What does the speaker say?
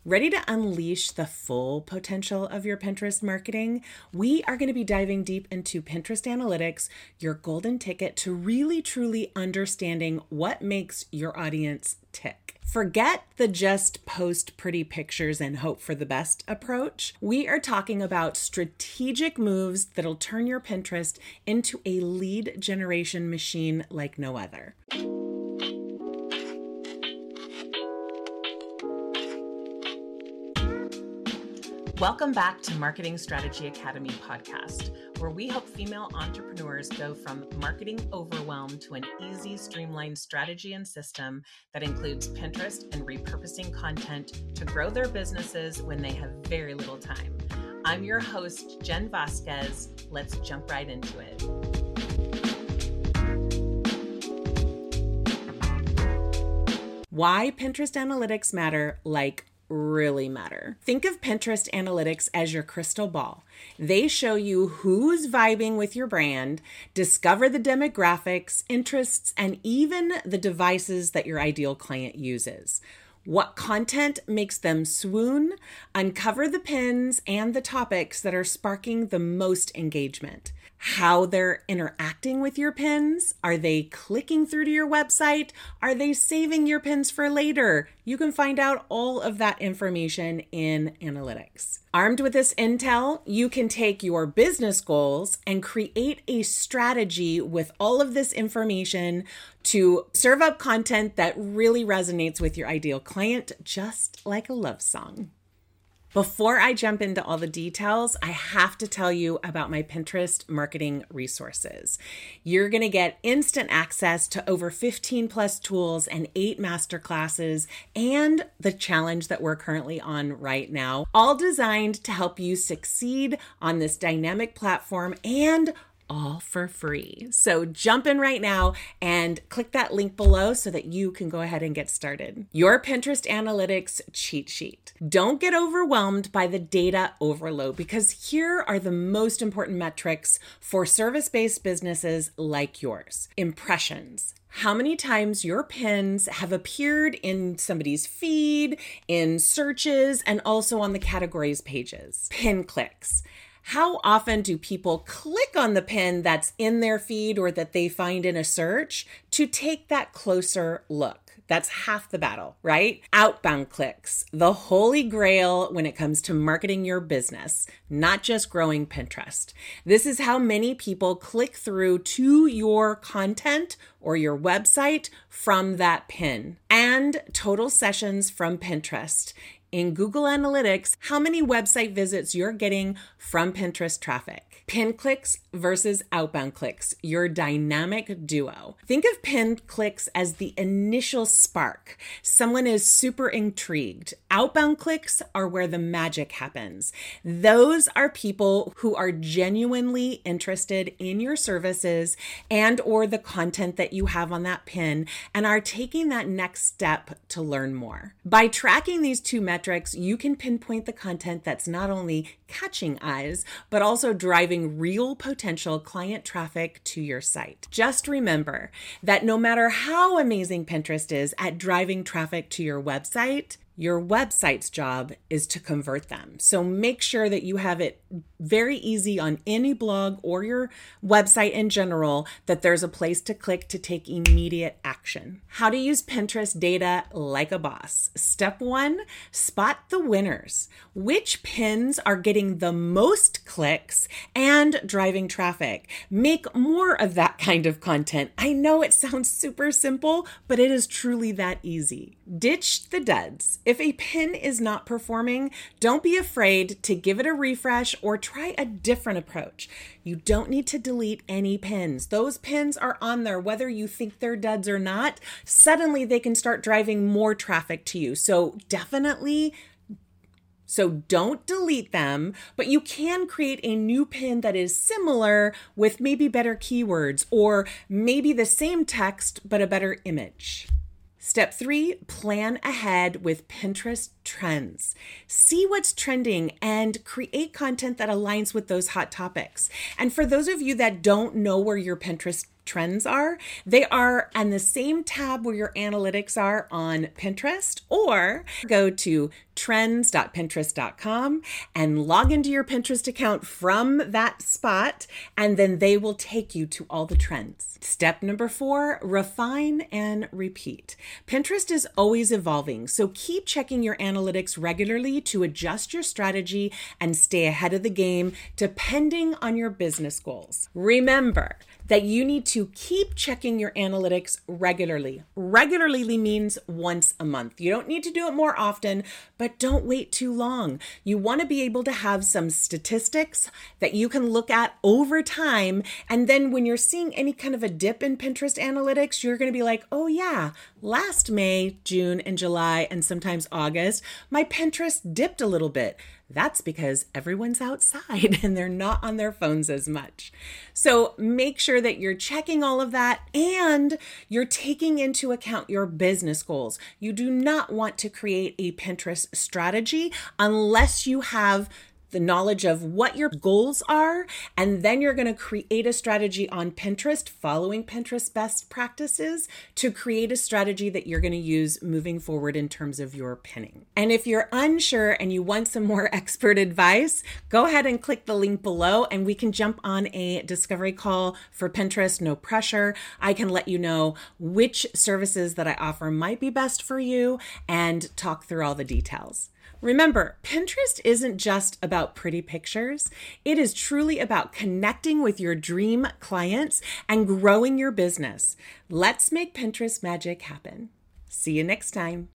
Ready to unleash the full potential of your Pinterest marketing? We are going to be diving deep into Pinterest analytics, your golden ticket to really truly understanding what makes your audience tick. Forget the just post pretty pictures and hope for the best approach. We are talking about strategic moves that'll turn your Pinterest into a lead generation machine like no other. Welcome back to Marketing Strategy Academy podcast, where we help female entrepreneurs go from marketing overwhelm to an easy, streamlined strategy and system that includes Pinterest and repurposing content to grow their businesses when they have very little time. I'm your host, Jen Vasquez. Let's jump right into it. Why Pinterest analytics matter, really matter. Think of Pinterest analytics as your crystal ball. They show you who's vibing with your brand, discover the demographics, interests, and even the devices that your ideal client uses. What content makes them swoon, uncover the pins and the topics that are sparking the most engagement. How they're interacting with your pins. Are they clicking through to your website? Are they saving your pins for later? You can find out all of that information in analytics. Armed with this intel, you can take your business goals and create a strategy with all of this information to serve up content that really resonates with your ideal client, just like a love song. Before I jump into all the details, I have to tell you about my Pinterest marketing resources. You're going to get instant access to over 15 plus tools and 8 masterclasses and the challenge that we're currently on right now, all designed to help you succeed on this dynamic platform and all for free. So jump in right now and click that link below so that you can go ahead and get started. Your Pinterest analytics cheat sheet. Don't get overwhelmed by the data overload because here are the most important metrics for service-based businesses like yours. Impressions. How many times your pins have appeared in somebody's feed, in searches, and also on the categories pages. Pin clicks. How often do people click on the pin that's in their feed or that they find in a search to take that closer look? That's half the battle, right? Outbound clicks, the holy grail when it comes to marketing your business, not just growing Pinterest. This is how many people click through to your content or your website from that pin. And total sessions from Pinterest. In Google Analytics, how many website visits you're getting from Pinterest traffic. Pin clicks versus outbound clicks, your dynamic duo. Think of pin clicks as the initial spark. Someone is super intrigued. Outbound clicks are where the magic happens. Those are people who are genuinely interested in your services and or the content that you have on that pin and are taking that next step to learn more. By tracking these two metrics, you can pinpoint the content that's not only catching eyes, but also driving real potential client traffic to your site. Just remember that no matter how amazing Pinterest is at driving traffic to your website's job is to convert them. So make sure that you have it very easy on any blog or your website in general, that there's a place to click to take immediate action. How to use Pinterest data like a boss. Step 1, spot the winners. Which pins are getting the most clicks and driving traffic? Make more of that kind of content. I know it sounds super simple, but it is truly that easy. Ditch the duds. If a pin is not performing, don't be afraid to give it a refresh or try a different approach. You don't need to delete any pins. Those pins are on there, whether you think they're duds or not. Suddenly they can start driving more traffic to you. So don't delete them, but you can create a new pin that is similar with maybe better keywords or maybe the same text, but a better image. Step 3, plan ahead with Pinterest trends. See what's trending and create content that aligns with those hot topics. And for those of you that don't know where your Pinterest trends are. They are on the same tab where your analytics are on Pinterest, or go to trends.pinterest.com and log into your Pinterest account from that spot, and then they will take you to all the trends. Step number 4, refine and repeat. Pinterest is always evolving, so keep checking your analytics regularly to adjust your strategy and stay ahead of the game depending on your business goals. Remember that you need to keep checking your analytics regularly. Regularly means once a month. You don't need to do it more often, but don't wait too long. You want to be able to have some statistics that you can look at over time. And then when you're seeing any kind of a dip in Pinterest analytics, you're going to be like, oh yeah, last May, June, and July, and sometimes August, my Pinterest dipped a little bit. That's because everyone's outside and they're not on their phones as much. So make sure that you're checking all of that and you're taking into account your business goals. You do not want to create a Pinterest strategy unless you have the knowledge of what your goals are, and then you're going to create a strategy on Pinterest, following Pinterest best practices to create a strategy that you're going to use moving forward in terms of your pinning. And if you're unsure and you want some more expert advice, go ahead and click the link below and we can jump on a discovery call for Pinterest, no pressure. I can let you know which services that I offer might be best for you and talk through all the details. Remember, Pinterest isn't just about pretty pictures. It is truly about connecting with your dream clients and growing your business. Let's make Pinterest magic happen. See you next time.